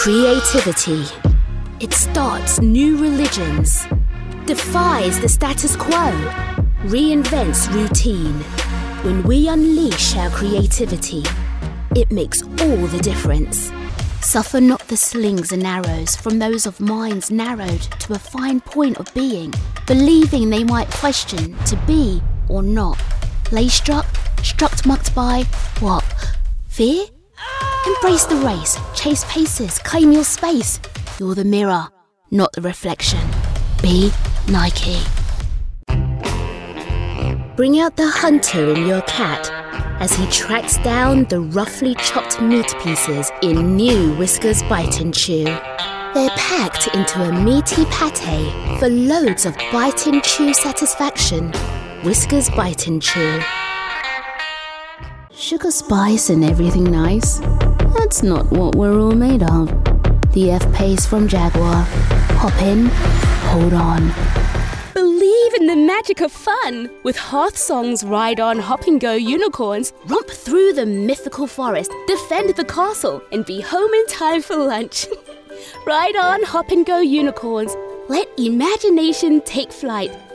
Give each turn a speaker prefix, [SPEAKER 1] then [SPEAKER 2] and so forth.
[SPEAKER 1] Creativity. It starts new religions, defies the status quo, reinvents routine. When we unleash our creativity, it makes all the difference. Suffer not the slings and arrows from those of minds narrowed to a fine point of being, believing they might question to be or not. Lay struck mucked by, what? Fear? Embrace the race, chase paces, claim your space. You're the mirror, not the reflection. Be Nike. Bring out the hunter in your cat as he tracks down the roughly chopped meat pieces in new Whiskas Bite and Chew. They're packed into a meaty pate for loads of bite and chew satisfaction. Whiskas Bite and Chew. Sugar, spice and everything nice? That's not what we're all made of. The F-Pace from Jaguar. Hop in, hold on.
[SPEAKER 2] Believe in the magic of fun! With Hearth Song's Ride On Hop and Go unicorns,
[SPEAKER 1] Romp through the mythical forest,
[SPEAKER 2] defend the castle, and be home in time for lunch. Ride on Hop and Go unicorns. Let imagination take flight.